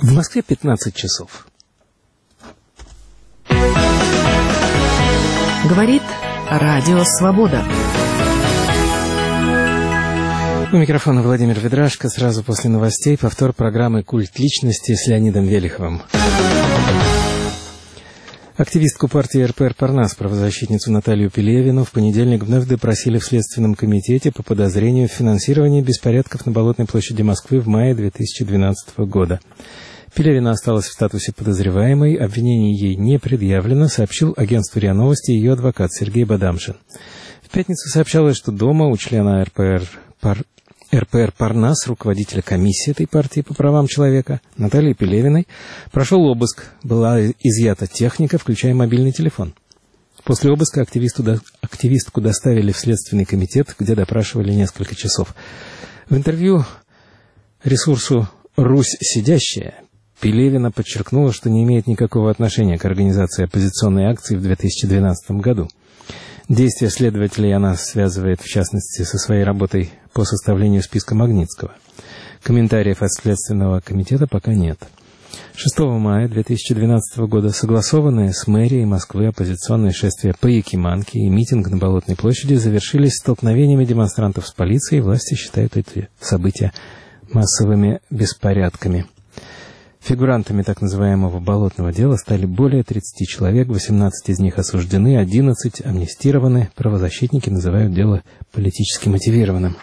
В Москве 15 часов. Говорит Радио Свобода. У микрофона Владимир Ведрашко. Сразу после новостей повтор программы «Культ личности» с Леонидом Велиховым. Активистку партии РПР «Парнас», правозащитницу Наталью Пелевину, в понедельник вновь допросили в Следственном комитете по подозрению в финансировании беспорядков на Болотной площади Москвы в мае 2012 года. Пелевина осталась в статусе подозреваемой, обвинений ей не предъявлено, сообщил агентству РИА Новости ее адвокат Сергей Бадамшин. В пятницу сообщалось, что дома у члена РПР «Парнас», руководителя комиссии этой партии по правам человека, Натальи Пелевиной, прошел обыск. Была изъята техника, включая мобильный телефон. После обыска активистку доставили в Следственный комитет, где допрашивали несколько часов. В интервью ресурсу «Русь сидящая» Пелевина подчеркнула, что не имеет никакого отношения к организации оппозиционной акции в 2012 году. Действия следователей она связывает, в частности, со своей работой по составлению списка Магнитского. Комментариев от Следственного комитета пока нет. 6 мая 2012 года согласованные с мэрией Москвы оппозиционные шествия по Якиманке и митинг на Болотной площади завершились столкновениями демонстрантов с полицией. Власти считают эти события массовыми беспорядками. Фигурантами так называемого «болотного дела» стали более 30 человек, 18 из них осуждены, 11 амнистированы. Правозащитники называют дело политически мотивированным.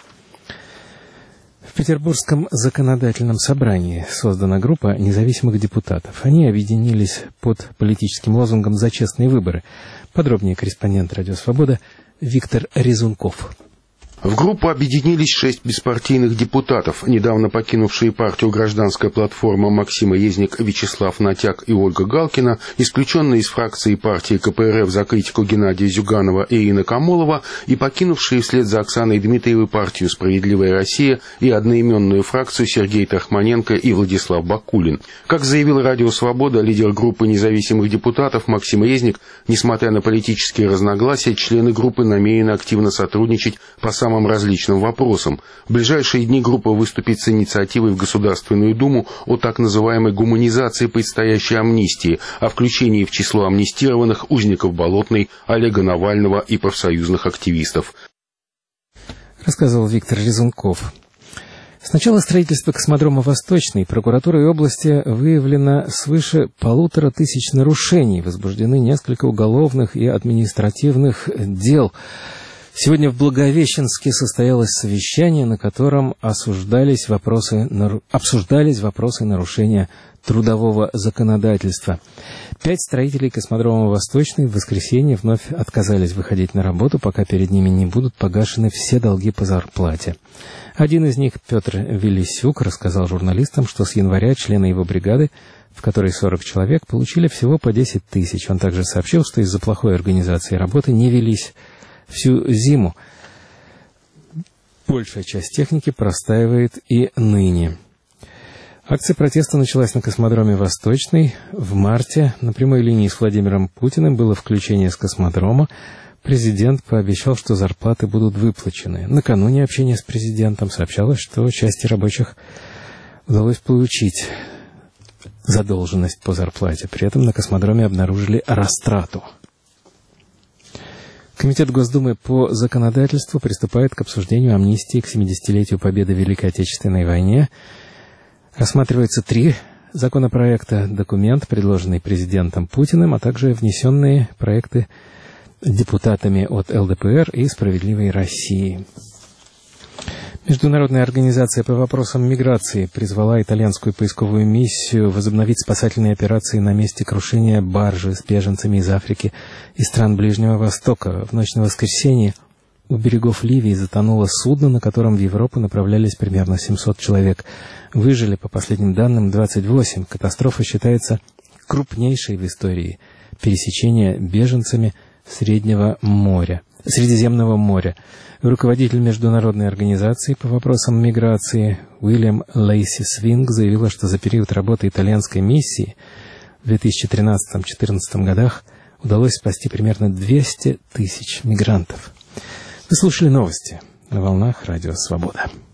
В Петербургском законодательном собрании создана группа независимых депутатов. Они объединились под политическим лозунгом «За честные выборы». Подробнее корреспондент «Радио Свобода» Виктор Резунков. В группу объединились 6 беспартийных депутатов, недавно покинувшие партию «Гражданская платформа» Максим Резник, Вячеслав Натяк и Ольга Галкина, исключенные из фракции партии КПРФ за критику Геннадия Зюганова и Ирина Камолова и покинувшие вслед за Оксаной Дмитриевой партию «Справедливая Россия» и одноименную фракцию Сергей Трахманенко и Владислав Бакулин. Как заявил «Радио Свобода», лидер группы независимых депутатов Максим Резник, несмотря на политические разногласия, члены группы намерены активно сотрудничать по самым различным вопросам. В ближайшие дни группа выступит с инициативой в Государственную Думу о так называемой гуманизации предстоящей амнистии, о включении в число амнистированных узников Болотной, Олега Навального и профсоюзных активистов. Рассказывал Виктор Резунков. С начала строительства космодрома «Восточный» прокуратурой области выявлено свыше 1500 нарушений, возбуждены несколько уголовных и административных дел. Сегодня в Благовещенске состоялось совещание, на котором обсуждались вопросы нарушения трудового законодательства. 5 строителей космодрома «Восточный» в воскресенье вновь отказались выходить на работу, пока перед ними не будут погашены все долги по зарплате. Один из них, Петр Велисюк, рассказал журналистам, что с января члены его бригады, в которой 40 человек, получили всего по 10 тысяч. Он также сообщил, что из-за плохой организации работы не велись всю зиму. Большая часть техники простаивает и ныне. Акция протеста началась на космодроме «Восточный». В марте на прямой линии с Владимиром Путиным было включение с космодрома. Президент пообещал, что зарплаты будут выплачены. Накануне общения с президентом сообщалось, что части рабочих удалось получить задолженность по зарплате. При этом на космодроме обнаружили растрату. Комитет Госдумы по законодательству приступает к обсуждению амнистии к 70-летию победы в Великой Отечественной войне. Рассматриваются 3 законопроекта: документ, предложенный президентом Путиным, а также внесенные проекты депутатами от ЛДПР и «Справедливой России». Международная организация по вопросам миграции призвала итальянскую поисковую миссию возобновить спасательные операции на месте крушения баржи с беженцами из Африки и стран Ближнего Востока. В ночь на воскресенье у берегов Ливии затонуло судно, на котором в Европу направлялись примерно 700 человек. Выжили, по последним данным, 28. Катастрофа считается крупнейшей в истории пересечения беженцами Средиземного моря. Руководитель международной организации по вопросам миграции Уильям Лейси Свинг заявила, что за период работы итальянской миссии в 2013-2014 годах удалось спасти примерно 200 тысяч мигрантов. Вы слушали новости на волнах Радио Свобода.